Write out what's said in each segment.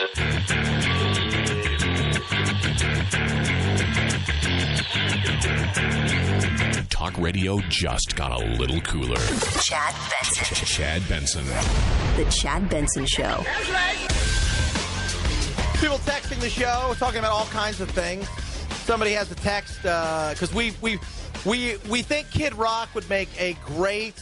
Talk radio just got a little cooler. Chad Benson. Chad Benson. The Chad Benson Show. People texting the show, talking about all kinds of things. Somebody has a text because we think Kid Rock would make a great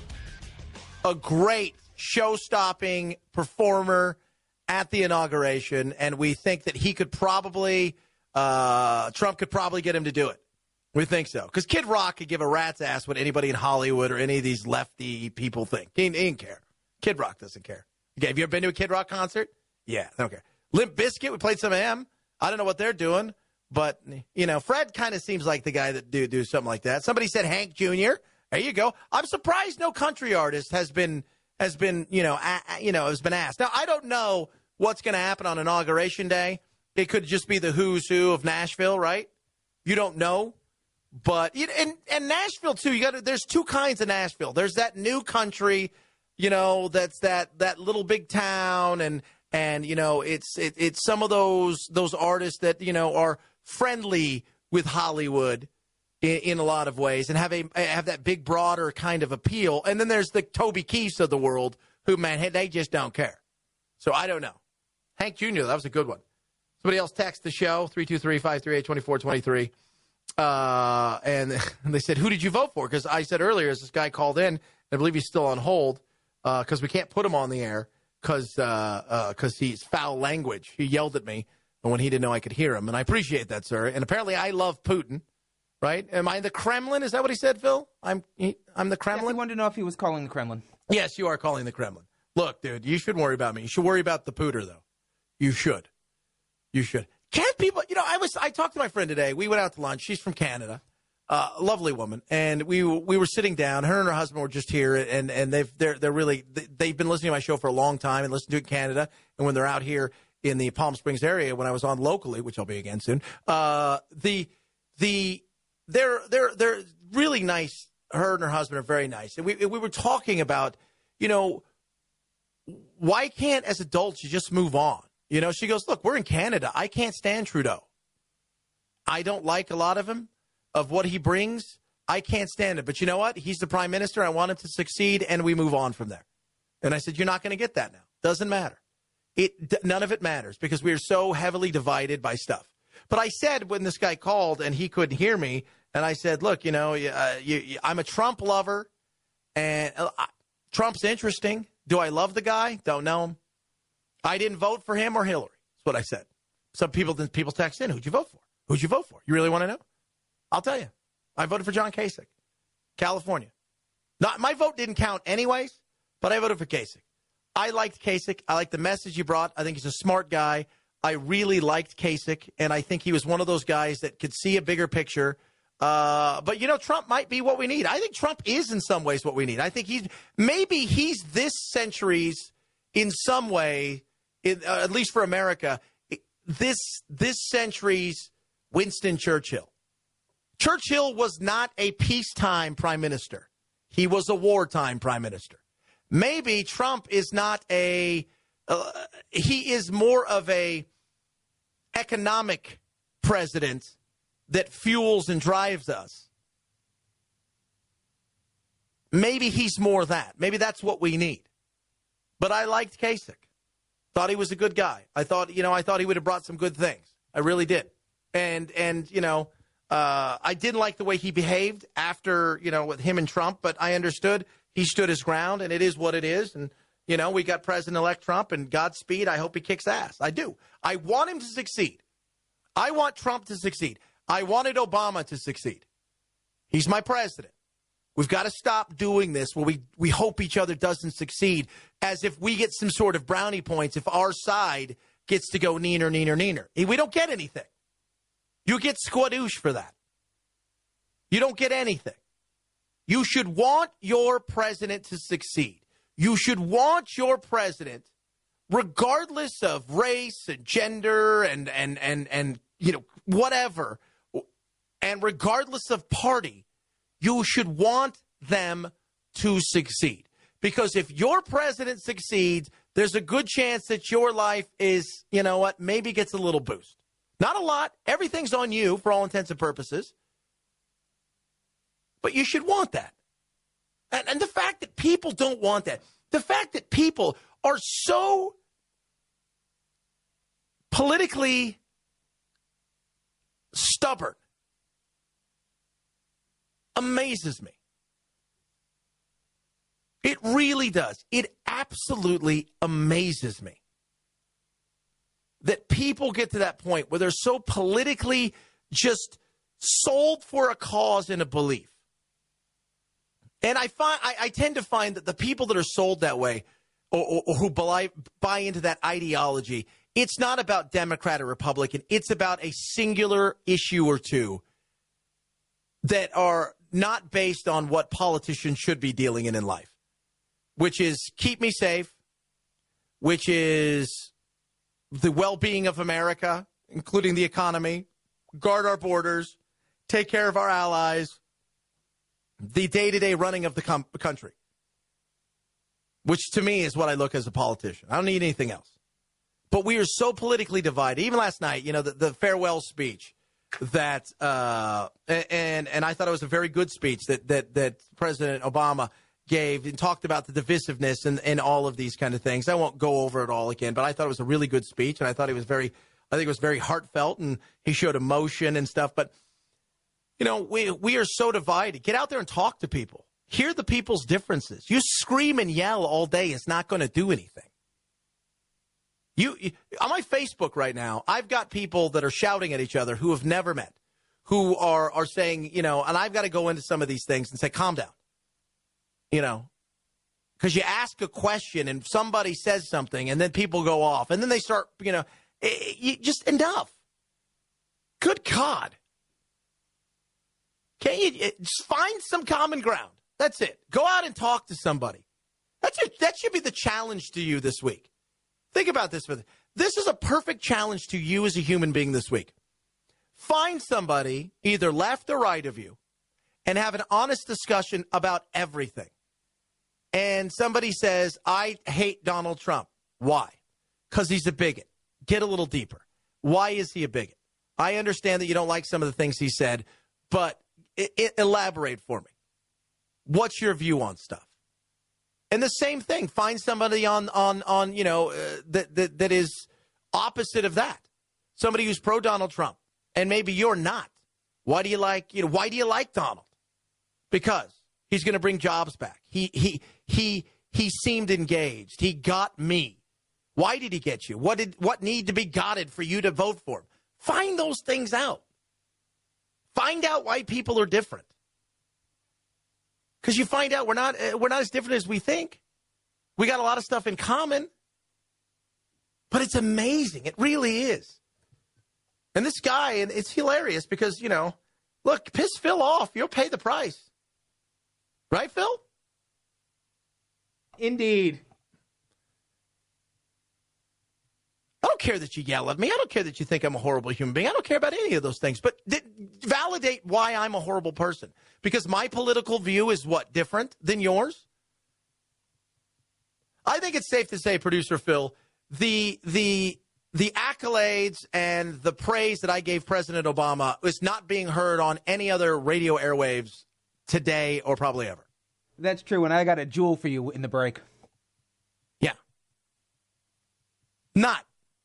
show-stopping performer at the inauguration, and we think that he could probably Trump could probably get him to do it. We think so. Because Kid Rock could give a rat's ass what anybody in Hollywood or any of these lefty people think. He didn't care. Kid Rock doesn't care. Okay, have you ever been to a Kid Rock concert? Yeah, they don't care. Limp Bizkit, we played some of him. I don't know what they're doing. But, you know, Fred kind of seems like the guy that do something like that. Somebody said Hank Jr. There you go. I'm surprised no country artist has been has been asked. Now, I don't know what's going to happen on Inauguration Day. It could just be the who's who of Nashville, right? You don't know. But and Nashville too. There's two kinds of Nashville. There's that new country, that's that little big town, and it's some of those artists that are friendly with Hollywood in a lot of ways and have that big broader kind of appeal. And then there's the Toby Keiths of the world who, man, they just don't care. So I don't know. Hank Jr., that was a good one. Somebody else text the show 323-538-2423. And they said, who did you vote for? Because I said earlier, as this guy called in, I believe he's still on hold because we can't put him on the air because he's foul language. He yelled at me when he didn't know I could hear him. And I appreciate that, sir. And apparently I love Putin, right? Am I the Kremlin? Is that what he said, Phil? I'm the Kremlin? Yes, he wanted to know if he was calling the Kremlin. Yes, you are calling the Kremlin. Look, dude, you shouldn't worry about me. You should worry about the pooter, though. You should. Can't people, I talked to my friend today. We went out to lunch. She's from Canada, lovely woman. And we were sitting down. Her and her husband were just here, and they've been listening to my show for a long time and listened to it in Canada. And when they're out here in the Palm Springs area, when I was on locally, which I'll be again soon, they're really nice. Her and her husband are very nice. And we were talking about, why can't, as adults, you just move on? She goes, look, we're in Canada. I can't stand Trudeau. I don't like a lot of him, of what he brings. I can't stand it. But you know what? He's the prime minister. I want him to succeed, and we move on from there. And I said, you're not going to get that now. Doesn't matter. None of it matters because we are so heavily divided by stuff. But I said when this guy called and he couldn't hear me, and I said, look, I'm a Trump lover, and Trump's interesting. Do I love the guy? Don't know him. I didn't vote for him or Hillary. That's what I said. Some people text in, who'd you vote for? Who'd you vote for? You really want to know? I'll tell you. I voted for John Kasich, California. My vote didn't count anyways, but I voted for Kasich. I liked Kasich. I liked the message he brought. I think he's a smart guy. I really liked Kasich, and I think he was one of those guys that could see a bigger picture. But, Trump might be what we need. I think Trump is in some ways what we need. I think he's this century's, in some way, at least for America, this century's Winston Churchill. Churchill was not a peacetime prime minister. He was a wartime prime minister. Maybe Trump is not he is more of a economic president that fuels and drives us. Maybe he's more that. Maybe that's what we need. But I liked Kasich. Thought he was a good guy. I thought he would have brought some good things. I really did. And I didn't like the way he behaved after, with him and Trump, but I understood he stood his ground, and it is what it is. And, we got President-elect Trump, and Godspeed. I hope he kicks ass. I do. I want him to succeed. I want Trump to succeed. I wanted Obama to succeed. He's my president. We've got to stop doing this where we hope each other doesn't succeed as if we get some sort of brownie points if our side gets to go neener, neener, neener. We don't get anything. You get squadoosh for that. You don't get anything. You should want your president to succeed. You should want your president, regardless of race and gender and whatever, and regardless of party, you should want them to succeed. Because if your president succeeds, there's a good chance that your life is, you know what, maybe gets a little boost. Not a lot. Everything's on you for all intents and purposes. But you should want that. And the fact that people don't want that, the fact that people are so politically stubborn amazes me. It really does. It absolutely amazes me that people get to that point where they're so politically just sold for a cause and a belief. And I tend to find that the people that are sold that way or who buy into that ideology, it's not about Democrat or Republican. It's about a singular issue or two that are not based on what politicians should be dealing in life, which is keep me safe, which is the well-being of America, including the economy, guard our borders, take care of our allies, the day-to-day running of the country, which to me is what I look as a politician. I don't need anything else. But we are so politically divided. Even last night, you know, the farewell speech that and I thought it was a very good speech that President Obama gave and talked about the divisiveness and all of these kind of things. I won't go over it all again, but I thought it was a really good speech, and I think it was very heartfelt, and he showed emotion and stuff. But you know, we are so divided. Get out there and talk to people. Hear the people's differences. You scream and yell all day is not going to do anything. You on my Facebook right now, I've got people that are shouting at each other who have never met, who are saying, you know, and I've got to go into some of these things and say, calm down. You know, because you ask a question and somebody says something and then people go off and then they start, you know, just enough. Good God. Can't you just find some common ground? That's it. Go out and talk to somebody. That's it. That should be the challenge to you this week. Think about this. This is a perfect challenge to you as a human being this week. Find somebody, either left or right of you, and have an honest discussion about everything. And somebody says, I hate Donald Trump. Why? Because he's a bigot. Get a little deeper. Why is he a bigot? I understand that you don't like some of the things he said, but elaborate for me. What's your view on stuff? And the same thing. Find somebody on you know that is opposite of that. Somebody who's pro Donald Trump, and maybe you're not. Why do you like Donald? Because he's going to bring jobs back. He seemed engaged. He got me. Why did he get you? What need to be gotted for you to vote for him? Find those things out. Find out why people are different. Because you find out we're not as different as we think. We got a lot of stuff in common. But it's amazing. It really is. And this guy, and it's hilarious because, you know, look, piss Phil off. You'll pay the price. Right, Phil? Indeed. I don't care that you yell at me. I don't care that you think I'm a horrible human being. I don't care about any of those things. But validate why I'm a horrible person. Because my political view is what? Different than yours? I think it's safe to say, Producer Phil, the accolades and the praise that I gave President Obama is not being heard on any other radio airwaves today or probably ever. That's true, and I got a jewel for you in the break. Yeah. Not.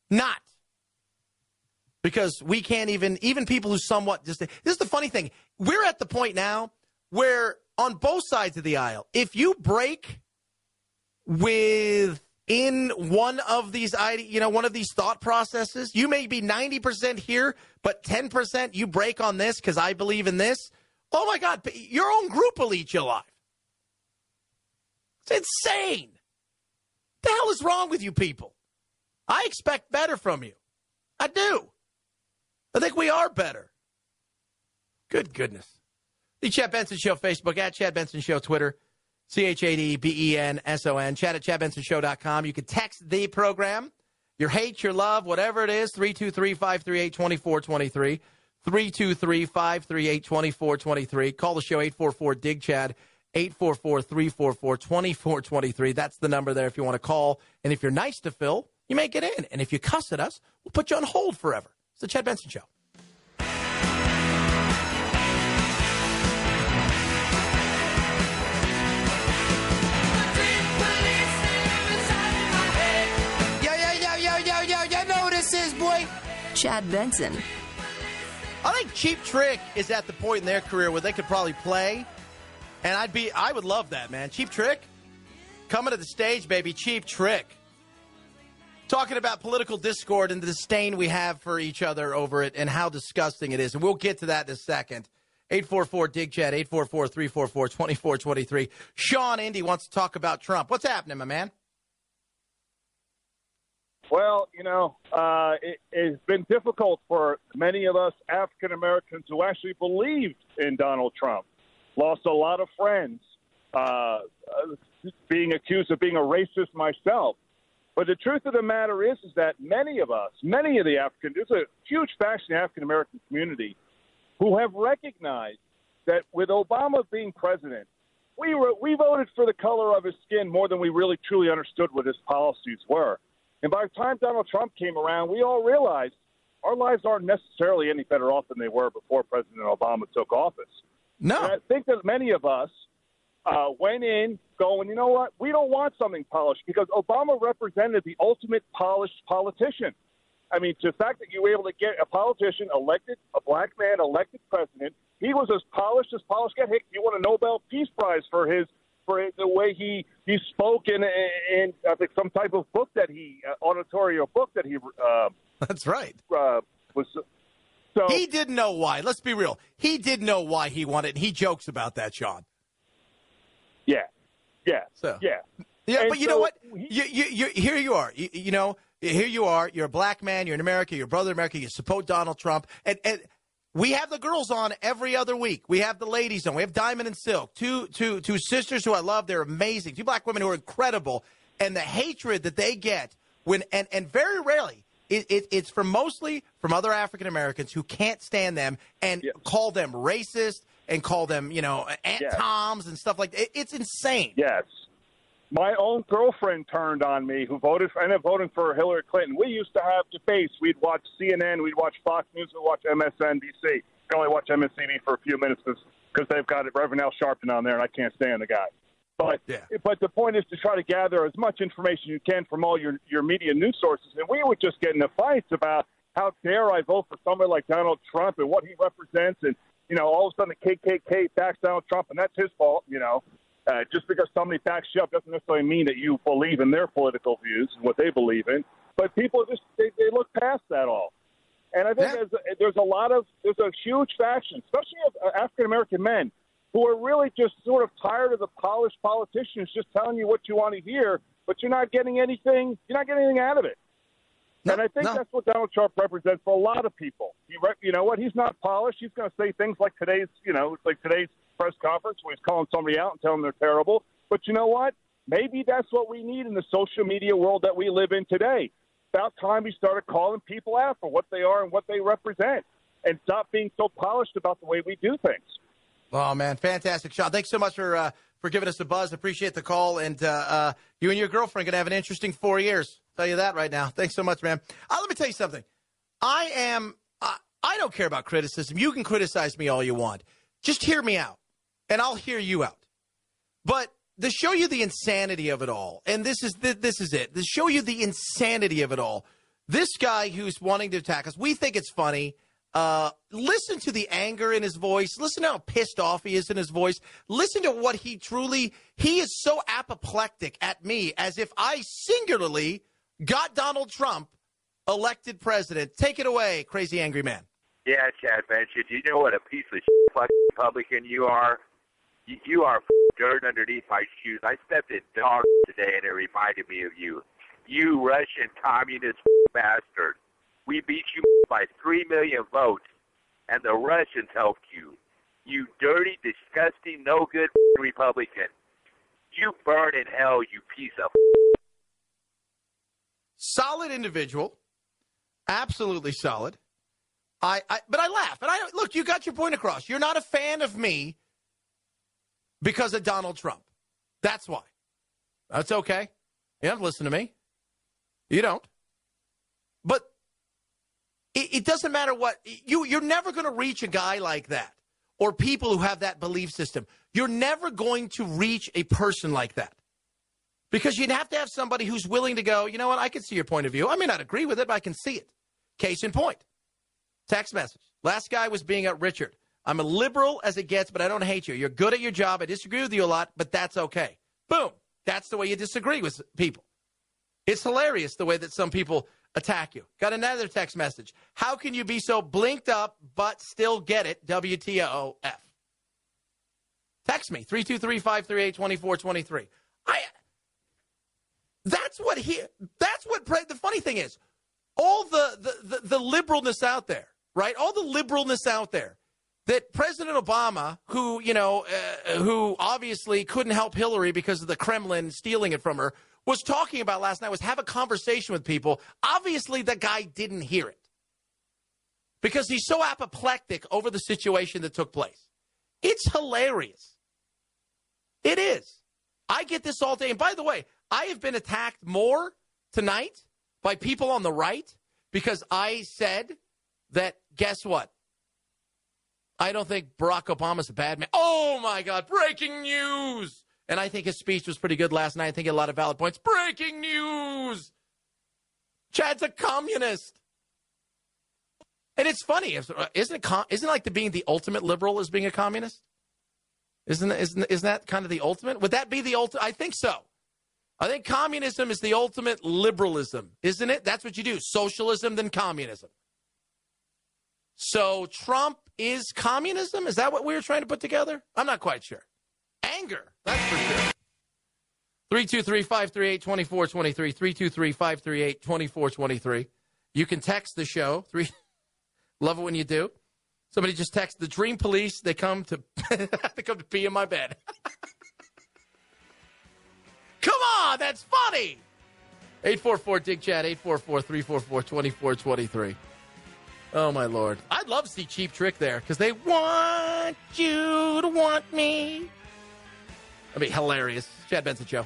Because we can't even people who somewhat just, this is the funny thing. We're at the point now where on both sides of the aisle, if you break within one of these, one of these thought processes, you may be 90% here, but 10% you break on this because I believe in this. Oh my God, your own group will eat you alive. It's insane. What the hell is wrong with you people? I expect better from you. I do. I think we are better. Good goodness. The Chad Benson Show Facebook, at Chad Benson Show Twitter, ChadBenson, chat at ChadBensonShow.com. You can text the program, your hate, your love, whatever it is, 323-538-2423, 323-538-2423. Call the show, 844-DIG-CHAD, 844-344-2423. That's the number there if you want to call. And if you're nice to Phil, you may get in. And if you cuss at us, we'll put you on hold forever. It's the Chad Benson Show. You know what this is, boy? Chad Benson. I think Cheap Trick is at the point in their career where they could probably play, and I would love that, man. Cheap Trick, coming to the stage, baby. Cheap Trick. Talking about political discord and the disdain we have for each other over it and how disgusting it is, and we'll get to that in a second. 844-DIG-CHAT, 844-344-2423. Sean Indy wants to talk about Trump. What's happening, my man? Well, it's been difficult for many of us African Americans who actually believed in Donald Trump. Lost a lot of friends, being accused of being a racist myself. But the truth of the matter is that many of the African, there's a huge faction in the African American community who have recognized that with Obama being president, we voted for the color of his skin more than we really truly understood what his policies were. And by the time Donald Trump came around, we all realized our lives aren't necessarily any better off than they were before President Obama took office. No. And I think that many of us went in going, you know what, we don't want something polished because Obama represented the ultimate polished politician. I mean, the fact that you were able to get a politician elected, a black man elected president, he was as polished get. Hey, you won a Nobel Peace Prize for the way he spoke in I think some type of book that auditorial book that he That's right. Was so he didn't know why. Let's be real. He did know why he won it, and he jokes about that, Sean. Yeah. So. Yeah. Yeah, and but you know what? Here you are. Here you are. You're a black man. You're in America. You're a brother in America. You support Donald Trump. And we have the girls on every other week. We have the ladies on. We have Diamond and Silk, two sisters who I love. They're amazing. Two black women who are incredible. And the hatred that they get and very rarely it's mostly from other African Americans who can't stand them and call them racist and call them, Aunt Toms and stuff like that. It's insane. Yes. My own girlfriend turned on me who ended up voting for Hillary Clinton. We used to have debates. We'd watch CNN. We'd watch Fox News. We'd watch MSNBC. I can only watch MSNBC for a few minutes because they've got Reverend Al Sharpton on there, and I can't stand the guy. But the point is to try to gather as much information you can from all your media news sources. And we would just get into fights about how dare I vote for somebody like Donald Trump and what he represents. And, all of a sudden the KKK backs Donald Trump, and that's his fault, Just because somebody backs you up doesn't necessarily mean that you believe in their political views and what they believe in. But people just they look past that all. And I think there's a huge faction, especially of African American men, who are really just sort of tired of the polished politicians just telling you what you want to hear, but you're not getting anything. You're not getting anything out of it. And I think that's what Donald Trump represents for a lot of people. You know what? He's not polished. He's going to say things like today's press conference where he's calling somebody out and telling them they're terrible. But you know what? Maybe that's what we need in the social media world that we live in today. About time we started calling people out for what they are and what they represent and stop being so polished about the way we do things. Oh, man, fantastic, Sean. Thanks so much for giving us a buzz. Appreciate the call. And you and your girlfriend are going to have an interesting 4 years. I'll tell you that right now. Thanks so much, man. Let me tell you something. I don't care about criticism. You can criticize me all you want. Just hear me out, and I'll hear you out. But to show you the insanity of it all, and this is it. To show you the insanity of it all, this guy who's wanting to attack us, we think it's funny. Listen to the anger in his voice. Listen to how pissed off he is in his voice. Listen to what he is so apoplectic at me as if I singularly got Donald Trump elected president. Take it away, crazy angry man. Yeah, Chad Benson, you know what a piece of fucking Republican you are? You are dirt underneath my shoes. I stepped in dog today and it reminded me of you. You Russian communist bastard. We beat you by 3 million votes, and the Russians helped you. You dirty, disgusting, no good Republican. You burn in hell, you piece of solid individual. Absolutely solid. But I laugh. And look, you got your point across. You're not a fan of me because of Donald Trump. That's why. That's okay. You don't listen to me. You don't. But it doesn't matter what. You're never going to reach a guy like that or people who have that belief system. You're never going to reach a person like that. Because you'd have to have somebody who's willing to go, you know what, I can see your point of view. I may not agree with it, but I can see it. Case in point. Text message. Last guy was being at Richard. I'm a liberal as it gets, but I don't hate you. You're good at your job. I disagree with you a lot, but that's okay. Boom. That's the way you disagree with people. It's hilarious the way that some people attack you. Got another text message. How can you be so blinked up but still get it? WTOF. Text me, 323-538-2423. That's what the funny thing is. All the liberalness out there, right? All the liberalness out there that President Obama, who obviously couldn't help Hillary because of the Kremlin stealing it from her, was talking about last night, was have a conversation with people. Obviously, the guy didn't hear it because he's so apoplectic over the situation that took place. It's hilarious. It is. I get this all day. And by the way, I have been attacked more tonight by people on the right because I said that, guess what? I don't think Barack Obama's a bad man. Oh, my God, breaking news. And I think his speech was pretty good last night. I think he had a lot of valid points. Breaking news. Chad's a communist. And it's funny. Isn't it like being the ultimate liberal is being a communist? Isn't that kind of the ultimate? Would that be the ultimate? I think so. I think communism is the ultimate liberalism, isn't it? That's what you do. Socialism, then communism. So Trump is communism? Is that what we were trying to put together? I'm not quite sure. Anger, that's for sure. 323-538-2423, 323-538-2423. You can text the show. Love it when you do. Somebody just texted the Dream Police. They come to pee in my bed. Come on, that's funny. 844-DIG-CHAT, 844-344-2423. Oh, my Lord. I'd love to see Cheap Trick there because they want you to want me. That'd be hilarious. Chad Benson Show.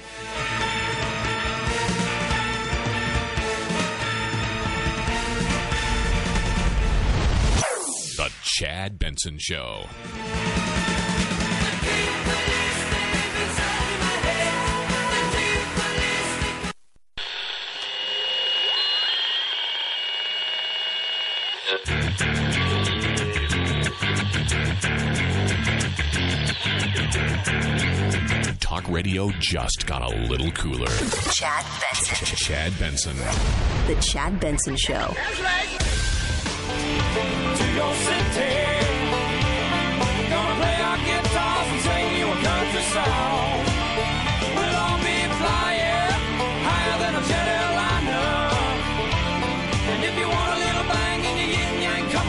The Chad Benson Show. Talk radio just got a little cooler. Chad Benson. Chad Benson. The Chad Benson Show. That's right. To your city. Gonna play our guitars and sing you a country song. We'll all be flying higher than a jet airliner. And if you want a little bang in your yin yang, come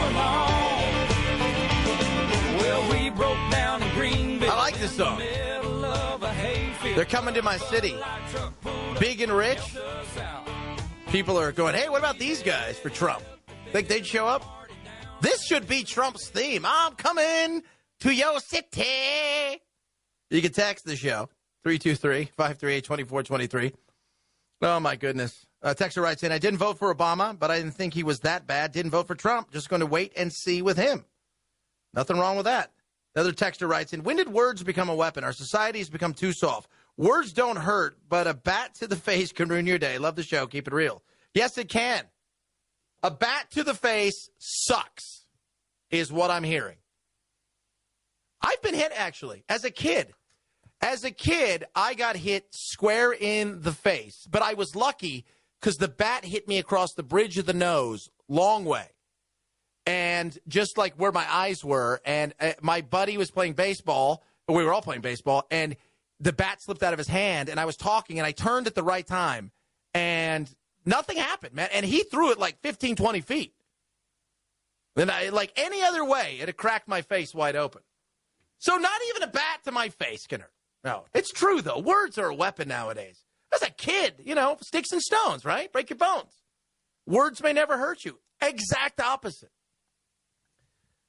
along. Well, we broke down in Greenville. I like this song. They're coming to my city. Big and rich. People are going, hey, what about these guys for Trump? Think they'd show up? This should be Trump's theme. I'm coming to your city. You can text the show, 323-538-2423. Oh, my goodness. Texter writes in, I didn't vote for Obama, but I didn't think he was that bad. Didn't vote for Trump. Just going to wait and see with him. Nothing wrong with that. Another texter writes in, when did words become a weapon? Our society has become too soft. Words don't hurt, but a bat to the face can ruin your day. Love the show. Keep it real. Yes, it can. A bat to the face sucks, is what I'm hearing. I've been hit, actually, as a kid. As a kid, I got hit square in the face, but I was lucky because the bat hit me across the bridge of the nose, long way. And just like where my eyes were, and my buddy was playing baseball, or we were all playing baseball, and the bat slipped out of his hand, and I was talking, and I turned at the right time, and nothing happened, man. And he threw it like 15, 20 feet. And like any other way, it had cracked my face wide open. So not even a bat to my face can hurt. No, it's true, though. Words are a weapon nowadays. As a kid, sticks and stones, right? Break your bones. Words may never hurt you. Exact opposite.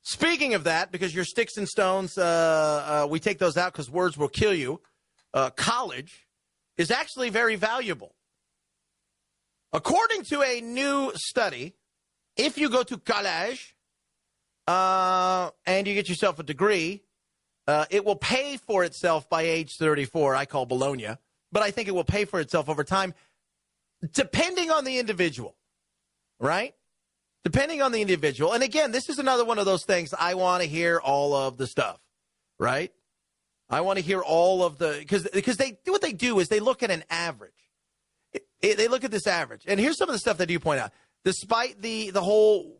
Speaking of that, because your sticks and stones, we take those out because words will kill you. College is actually very valuable. According to a new study, if you go to college and you get yourself a degree, it will pay for itself by age 34. I call Bologna, but I think it will pay for itself over time, depending on the individual, right? Depending on the individual. And again, this is another one of those things. I want to hear all of the stuff, right? I want to hear all of the, because they what they do is they look at an average. They look at this average. And here's some of the stuff that you point out. Despite the whole,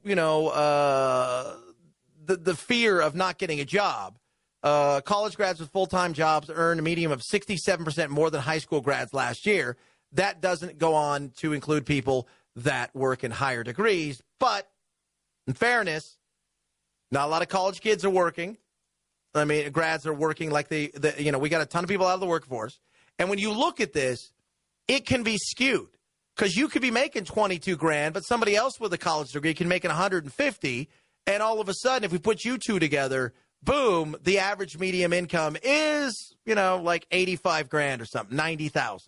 the fear of not getting a job, college grads with full-time jobs earned a median of 67% more than high school grads last year. That doesn't go on to include people that work in higher degrees. But in fairness, not a lot of college kids are working. I mean, grads are working like we got a ton of people out of the workforce. And when you look at this, it can be skewed because you could be making 22 grand, but somebody else with a college degree can make 150. And all of a sudden, if we put you two together, boom, the average medium income is, like 85 grand or something, 90,000.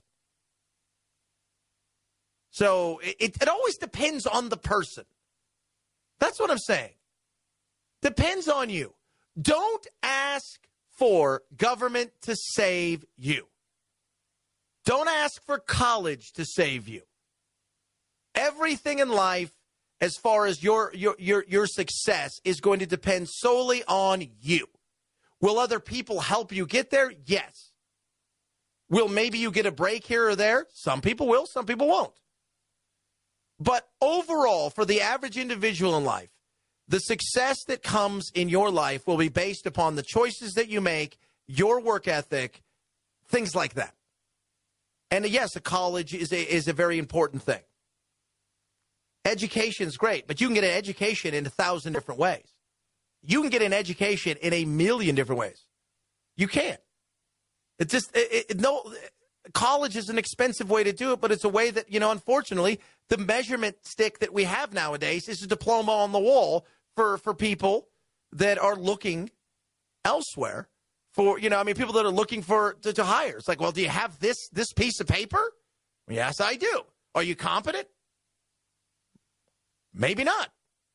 So it always depends on the person. That's what I'm saying. Depends on you. Don't ask for government to save you. Don't ask for college to save you. Everything in life, as far as your success, is going to depend solely on you. Will other people help you get there? Yes. Will maybe you get a break here or there? Some people will, some people won't. But overall, for the average individual in life, the success that comes in your life will be based upon the choices that you make, your work ethic, things like that. And yes, a college is a very important thing. Education is great, but you can get an education in 1,000 different ways. You can get an education in 1,000,000 different ways. You can't. It's just college is an expensive way to do it, but it's a way that, unfortunately, the measurement stick that we have nowadays is a diploma on the wall for people that are looking elsewhere for, people that are looking to hire. It's like, well, do you have this piece of paper? Yes, I do. Are you competent? Maybe not.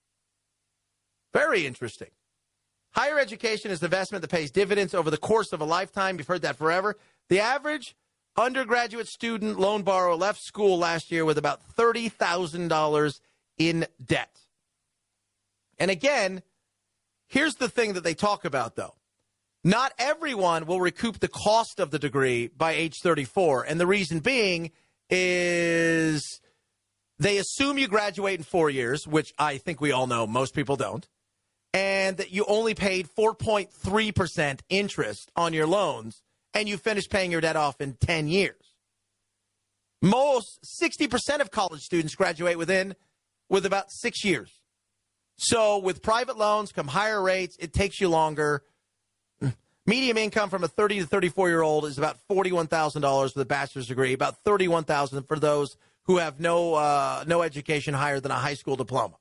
Very interesting. Higher education is an investment that pays dividends over the course of a lifetime. You've heard that forever. The average undergraduate student loan borrower left school last year with about $30,000 in debt. And again, here's the thing that they talk about, though. Not everyone will recoup the cost of the degree by age 34. And the reason being is they assume you graduate in 4 years, which I think we all know most people don't, and that you only paid 4.3% interest on your loans, and you finish paying your debt off in 10 years. Most 60% of college students graduate with about 6 years. So with private loans come higher rates, it takes you longer. Median income from a 30 to 34-year-old is about $41,000 with a bachelor's degree, about $31,000 for those who have no education higher than a high school diploma.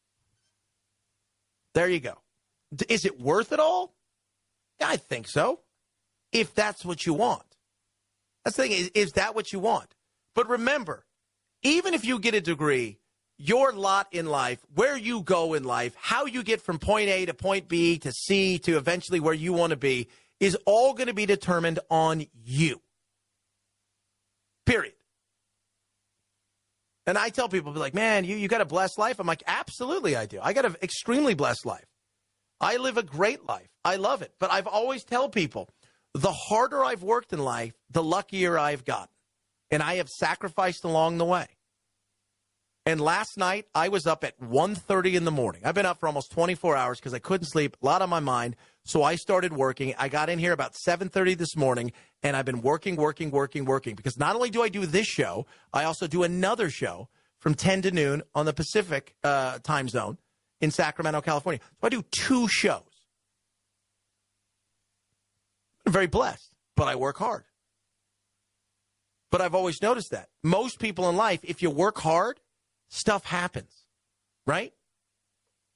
There you go. Is it worth it all? Yeah, I think so. If that's what you want. That's the thing, is that what you want? But remember, even if you get a degree, your lot in life, where you go in life, how you get from point A to point B to C to eventually where you want to be is all going to be determined on you. Period. And I tell people, like, man, you got a blessed life. I'm like, absolutely I do. I got an extremely blessed life. I live a great life. I love it. But I've always tell people, the harder I've worked in life, the luckier I've gotten. And I have sacrificed along the way. And last night, I was up at 1:30 in the morning. I've been up for almost 24 hours because I couldn't sleep, a lot on my mind. So I started working. I got in here about 7:30 this morning, and I've been working. Because not only do I do this show, I also do another show from 10 to noon on the Pacific time zone in Sacramento, California. So I do 2 shows. I'm very blessed, but I work hard. But I've always noticed that. Most people in life, if you work hard, stuff happens, right?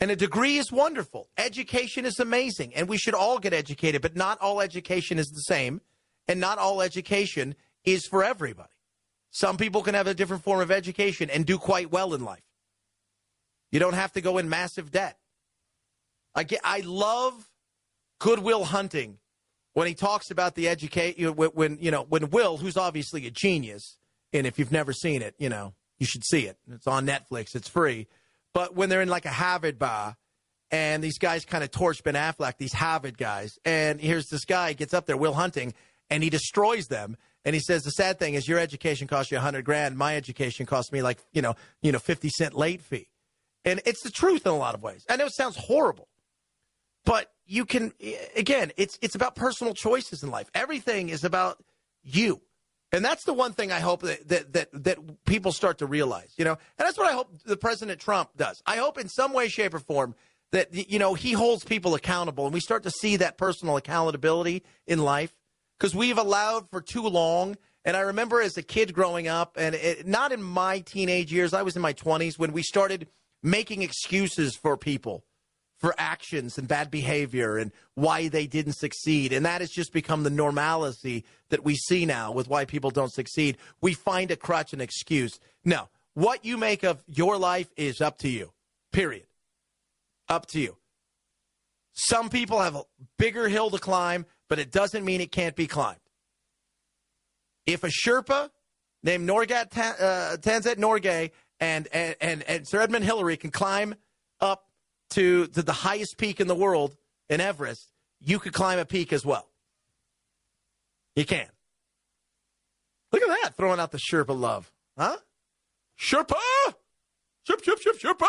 And a degree is wonderful. Education is amazing, and we should all get educated, but not all education is the same, and not all education is for everybody. Some people can have a different form of education and do quite well in life. You don't have to go in massive debt. I love Goodwill Hunting when he talks about the education, when Will, who's obviously a genius, and if you've never seen it, you should see it. It's on Netflix. It's free. But when they're in like a Harvard bar and these guys kind of torch Ben Affleck, these Harvard guys, and here's this guy gets up there, Will Hunting, and he destroys them. And he says, the sad thing is your education costs you $100,000. My education cost me like, 50-cent late fee. And it's the truth in a lot of ways. I know it sounds horrible, but you can, again, it's about personal choices in life. Everything is about you. And that's the one thing I hope that people start to realize, and that's what I hope the President Trump does. I hope in some way, shape, or form that, he holds people accountable and we start to see that personal accountability in life, because we've allowed for too long. And I remember as a kid growing up, and not in my teenage years, I was in my 20s, when we started making excuses for people for actions and bad behavior and why they didn't succeed. And that has just become the normalcy that we see now with why people don't succeed. We find a crutch, an excuse. No, what you make of your life is up to you, period. Up to you. Some people have a bigger hill to climb, but it doesn't mean it can't be climbed. If a Sherpa named Tanzet Norgay and Sir Edmund Hillary can climb up to the highest peak in the world, in Everest, you could climb a peak as well. You can. Look at that, throwing out the Sherpa love. Huh? Sherpa! Sherpa!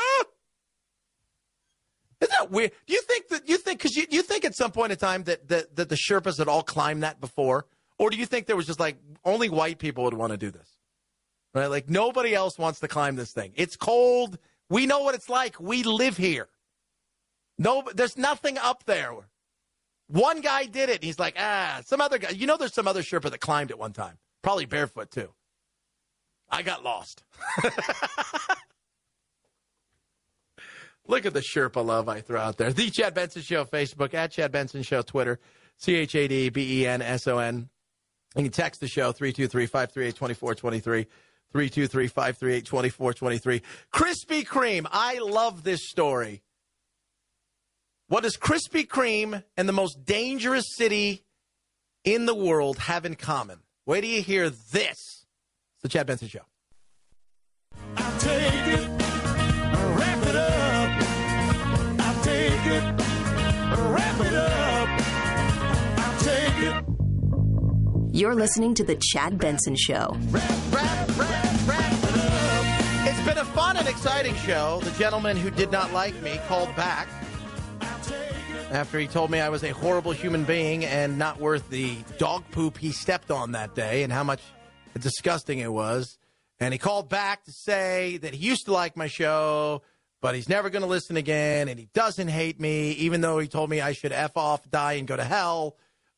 Isn't that weird? Do you think at some point in time that the Sherpas had all climbed that before? Or do you think there was just like only white people would want to do this? Right? Like nobody else wants to climb this thing. It's cold. We know what it's like. We live here. No, there's nothing up there. One guy did it. And he's like, some other guy. There's some other Sherpa that climbed it one time. Probably barefoot, too. I got lost. Look at the Sherpa love I throw out there. The Chad Benson Show, Facebook, at Chad Benson Show, Twitter, ChadBenson. You can text the show, 323-538-2423, 323-538-2423. Krispy Kreme. I love this story. What does Krispy Kreme and the most dangerous city in the world have in common? Wait till you hear this. It's the Chad Benson Show. I'll take it, wrap it up. I'll take it, wrap it up. I'll take it. You're listening to the Chad Benson Show. Wrap it up. It's been a fun and exciting show. The gentleman who did not like me called back after he told me I was a horrible human being and not worth the dog poop he stepped on that day and how much disgusting it was. And he called back to say that he used to like my show, but he's never going to listen again, and he doesn't hate me, even though he told me I should F off, die, and go to hell.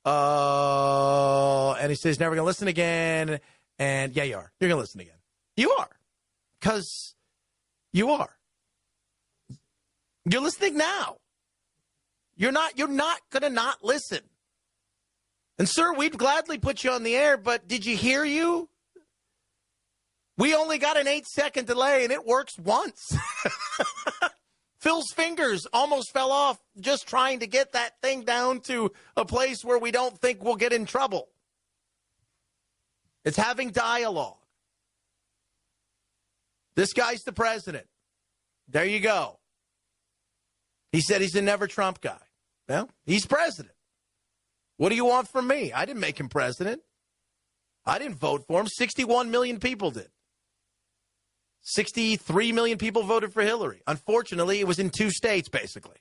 And he says he's never going to listen again. And yeah, you are. You're going to listen again. You are. Because you are. You're listening now. You're not going to not listen. And, sir, we'd gladly put you on the air, but did you hear you? We only got an 8-second delay, and it works once. Phil's fingers almost fell off just trying to get that thing down to a place where we don't think we'll get in trouble. It's having dialogue. This guy's the president. There you go. He said he's a never Trump guy. Well, he's president. What do you want from me? I didn't make him president. I didn't vote for him. 61 million people did. 63 million people voted for Hillary. Unfortunately, it was in 2 states, basically.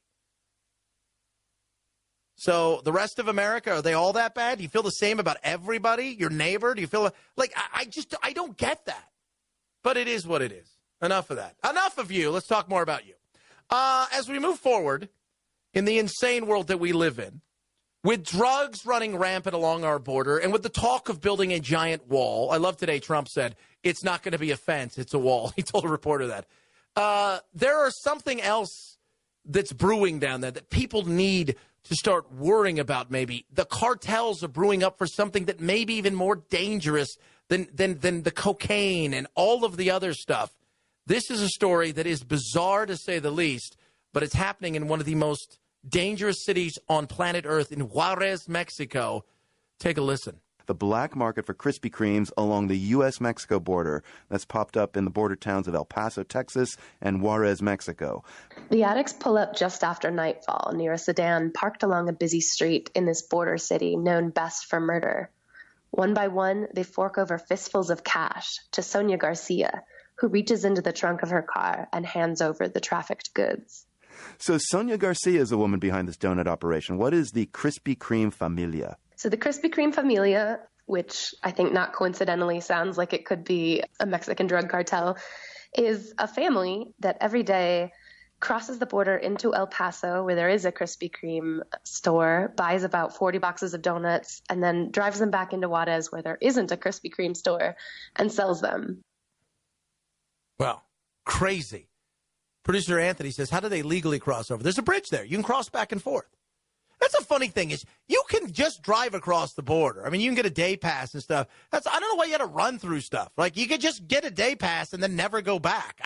So the rest of America, are they all that bad? Do you feel the same about everybody? Your neighbor? Do you feel like I don't get that. But it is what it is. Enough of that. Enough of you. Let's talk more about you. As we move forward in the insane world that we live in, with drugs running rampant along our border and with the talk of building a giant wall, I love today Trump said, it's not going to be a fence, it's a wall. He told a reporter that. There are something else that's brewing down there that people need to start worrying about. Maybe the cartels are brewing up for something that may be even more dangerous than the cocaine and all of the other stuff. This is a story that is bizarre to say the least, but it's happening in one of the most dangerous cities on planet Earth, in Juarez, Mexico. Take a listen. The black market for Krispy Kremes along the U.S.-Mexico border that's popped up in the border towns of El Paso, Texas, and Juarez, Mexico. The addicts pull up just after nightfall near a sedan parked along a busy street in this border city known best for murder. One by one, they fork over fistfuls of cash to Sonia Garcia, who reaches into the trunk of her car and hands over the trafficked goods. So Sonia Garcia is the woman behind this donut operation. What is the Krispy Kreme Familia? So the Krispy Kreme Familia, which I think not coincidentally sounds like it could be a Mexican drug cartel, is a family that every day crosses the border into El Paso, where there is a Krispy Kreme store, buys about 40 boxes of donuts, and then drives them back into Juarez, where there isn't a Krispy Kreme store, and sells them. Well, crazy. Producer Anthony says, how do they legally cross over? There's a bridge there. You can cross back and forth. That's a funny thing is you can just drive across the border. I mean, you can get a day pass and stuff. I don't know why you got to run through stuff. Like, you could just get a day pass and then never go back.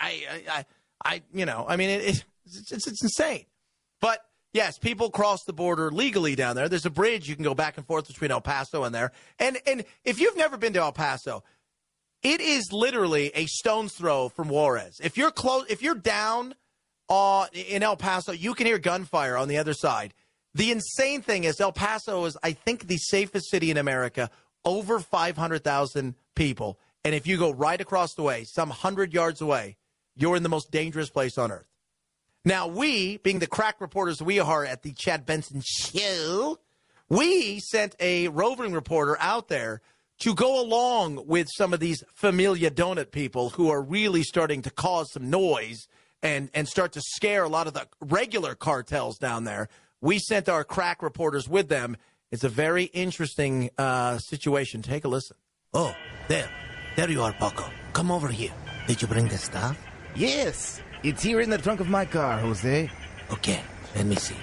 It's insane. But yes, people cross the border legally down there. There's a bridge. You can go back and forth between El Paso and there. And if you've never been to El Paso, it is literally a stone's throw from Juarez. If you're down in El Paso, you can hear gunfire on the other side. The insane thing is El Paso is, I think, the safest city in America, over 500,000 people. And if you go right across the way, some 100 yards away, you're in the most dangerous place on earth. Now, we, being the crack reporters we are at the Chad Benson Show, we sent a roving reporter out there to go along with some of these Familia Donut people who are really starting to cause some noise and start to scare a lot of the regular cartels down there. We sent our crack reporters with them. It's a very interesting situation. Take a listen. Oh, there you are, Paco. Come over here. Did you bring the stuff? Yes, it's here in the trunk of my car, Jose. Okay, let me see.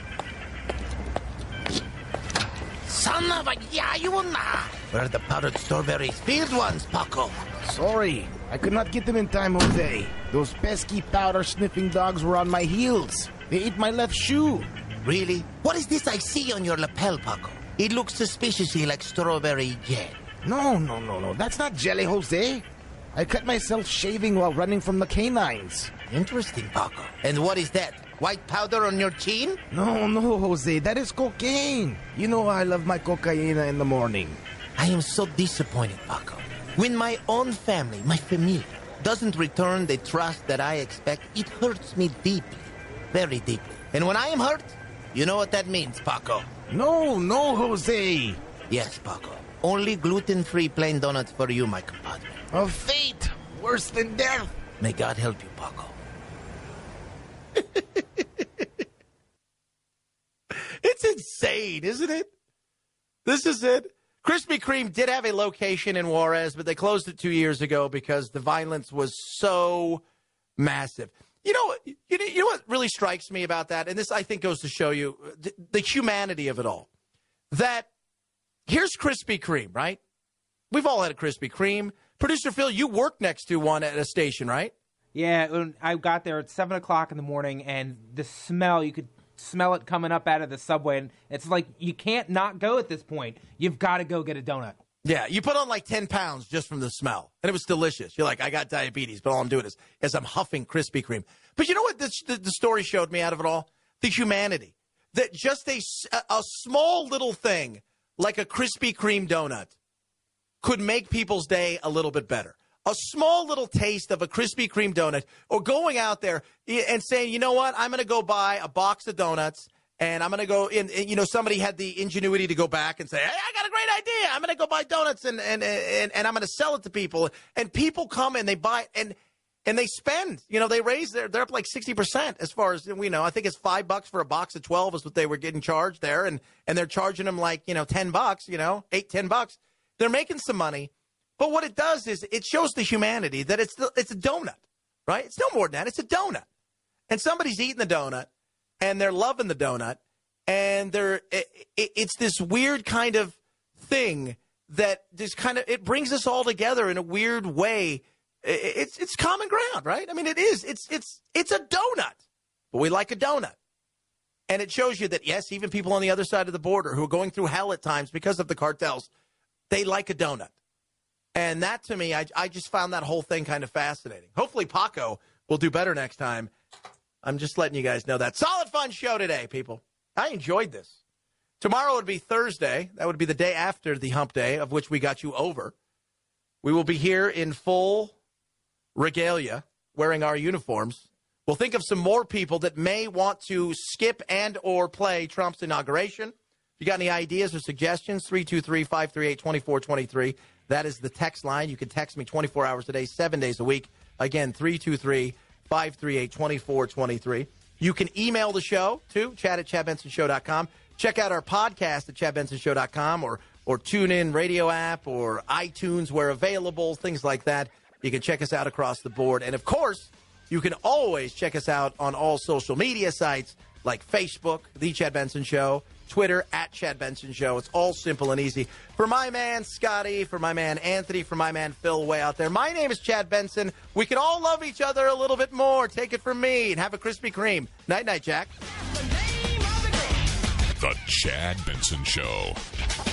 Son of a yayuna! Where are the powdered strawberries field ones, Paco? Sorry, I could not get them in time, Jose. Those pesky powder-sniffing dogs were on my heels. They ate my left shoe. Really? What is this I see on your lapel, Paco? It looks suspiciously like strawberry jam. No. That's not jelly, Jose. I cut myself shaving while running from the canines. Interesting, Paco. And what is that? White powder on your chin? No, Jose. That is cocaine. You know I love my cocaina in the morning. I am so disappointed, Paco. When my own family, my familia, doesn't return the trust that I expect, it hurts me deeply. Very deeply. And when I am hurt, you know what that means, Paco? No, Jose. Yes, Paco. Only gluten-free plain donuts for you, my compadre. A fate worse than death. May God help you, Paco. It's insane, isn't it? This is it. Krispy Kreme did have a location in Juarez, but they closed it 2 years ago because the violence was so massive. You know what really strikes me about that, and this I think goes to show you the humanity of it all. That here's Krispy Kreme, right? We've all had a Krispy Kreme. Producer Phil, you work next to one at a station, right? Yeah, when I got there at 7 o'clock in the morning, and the smell, you could smell it coming up out of the subway, and it's like you can't not go at this point. You've got to go get a donut. Yeah, you put on like 10 pounds just from the smell, and it was delicious. You're like, I got diabetes, but all I'm doing is I'm huffing Krispy Kreme. But you know what the story showed me out of it all? The humanity. That just a small little thing like a Krispy Kreme donut could make people's day a little bit better. A small little taste of a Krispy Kreme donut, or going out there and saying, you know what, I'm going to go buy a box of donuts, and I'm going to go in, and, somebody had the ingenuity to go back and say, hey, I got a great idea. I'm going to go buy donuts and I'm going to sell it to people. And people come and they buy and they spend, they raise they're up like 60% as far as we know. I think it's $5 for a box of 12 is what they were getting charged there. And they're charging them like, $10, $8-10. They're making some money. But what it does is it shows the humanity that it's a donut, right? It's no more than that. It's a donut. And somebody's eating the donut. and they're loving the donut, and it's this weird kind of thing that just kind of it brings us all together in a weird way. It's common ground, right? I mean, it is. It's a donut, but we like a donut. And it shows you that, yes, even people on the other side of the border who are going through hell at times because of the cartels, they like a donut. And that, to me, I just found that whole thing kind of fascinating. Hopefully Paco will do better next time. I'm just letting you guys know that. Solid fun show today, people. I enjoyed this. Tomorrow would be Thursday. That would be the day after the hump day, of which we got you over. We will be here in full regalia, wearing our uniforms. We'll think of some more people that may want to skip and or play Trump's inauguration. If you got any ideas or suggestions, 323-538-2423. That is the text line. You can text me 24 hours a day, 7 days a week. Again, 323-538-2423. You can email the show to chat@chadbensonshow.com. Check out our podcast at chadbensonshow.com or tune in radio app or iTunes where available, things like that. You can check us out across the board. And, of course, you can always check us out on all social media sites like Facebook, The Chad Benson Show, Twitter, @Chad Benson Show. It's all simple and easy. For my man, Scotty, for my man, Anthony, for my man, Phil, way out there, my name is Chad Benson. We can all love each other a little bit more. Take it from me and have a Krispy Kreme. Night-night, Jack. The Chad Benson Show.